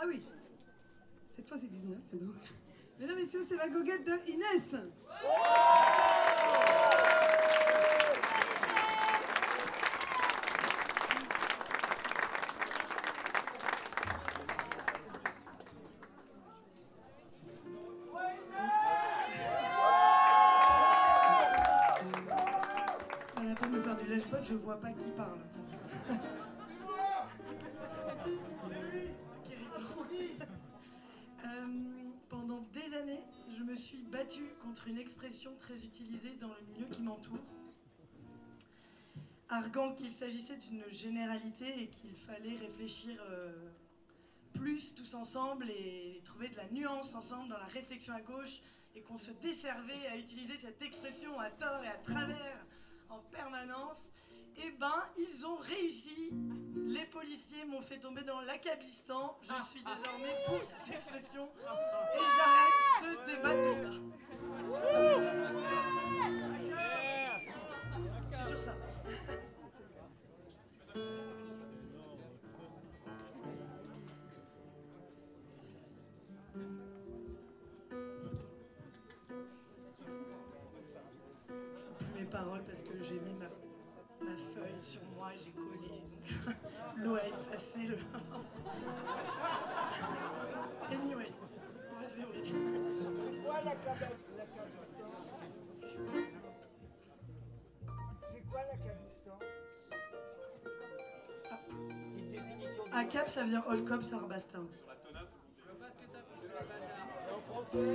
Ah oui, cette fois c'est 19. Donc. Mesdames et messieurs, c'est la goguette de Inès. On n'a pas de me faire du lèche-bot, je vois pas qui parle. Pendant des années, je me suis battue contre une expression très utilisée dans le milieu qui m'entoure, arguant qu'il s'agissait d'une généralité et qu'il fallait réfléchir plus tous ensemble et trouver de la nuance ensemble dans la réflexion à gauche, et qu'on se desservait à utiliser cette expression à tort et à travers en permanence. Eh ben, ils ont réussi. Les policiers m'ont fait tomber dans l'accablistan. Je suis désormais pour cette expression et j'arrête de débattre de ça. C'est sur ça. Je n'ai plus mes paroles parce que j'ai mis ma feuille sur moi, j'ai collé, donc l'eau a effacé le... Anyway, vas-y, oui. C'est quoi l'accablistan? ACAB, ça vient All Cops Are Bastards. En français?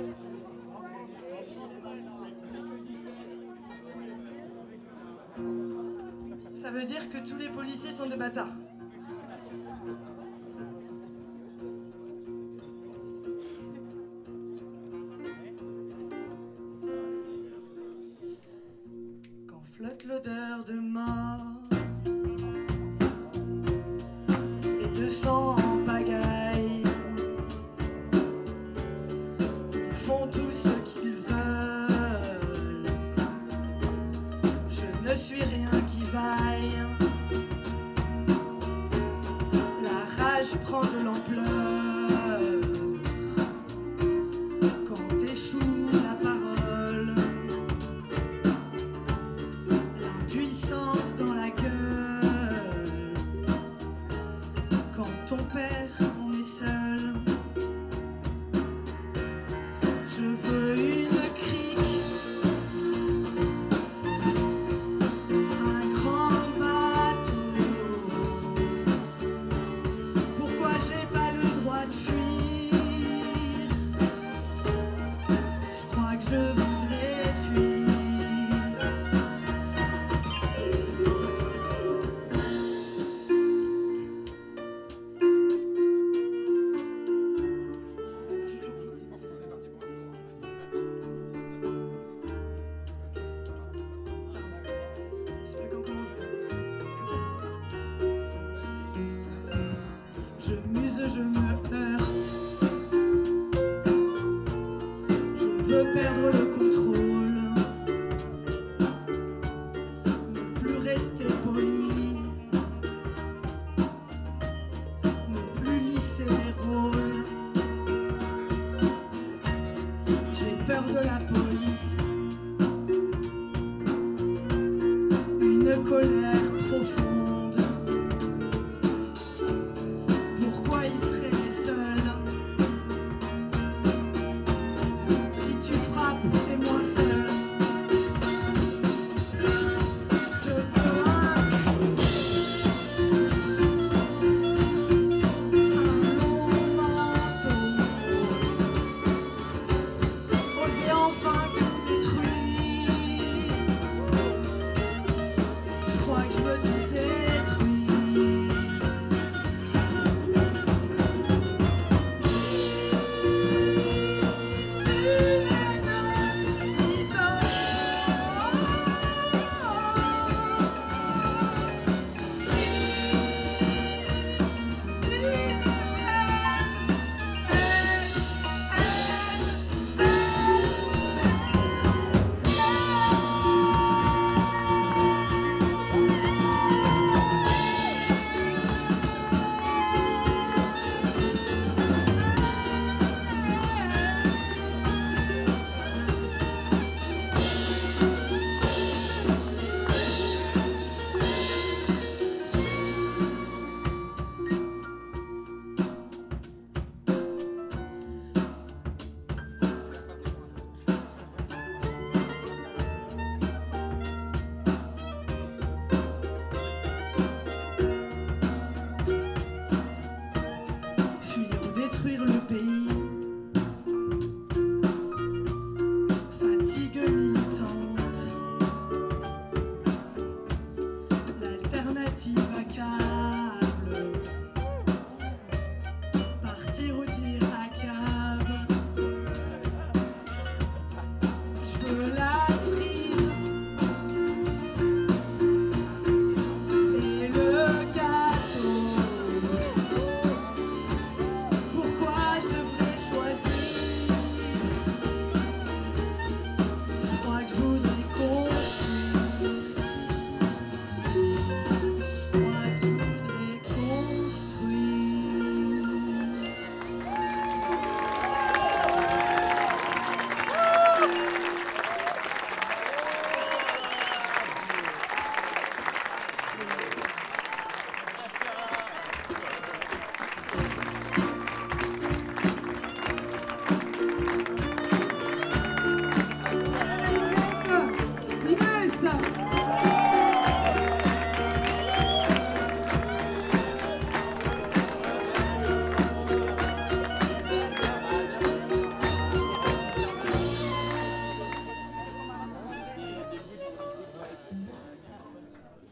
Ça veut dire que tous les policiers sont des bâtards. Quand flotte l'odeur de mort et de sang en pagaille, ils font tout ce qu'ils veulent. Je ne suis rien qui vaille. La rage prend de l'ampleur quand échoue la parole. L'impuissance dans la gueule quand on perd, on est seul. Je veux une crique, un grand bateau. Pourquoi j'ai pas le droit de fuir? Je crois que je voudrais fuir. Je sais pas comment commencer. Je muse, je me heurte. Je veux perdre le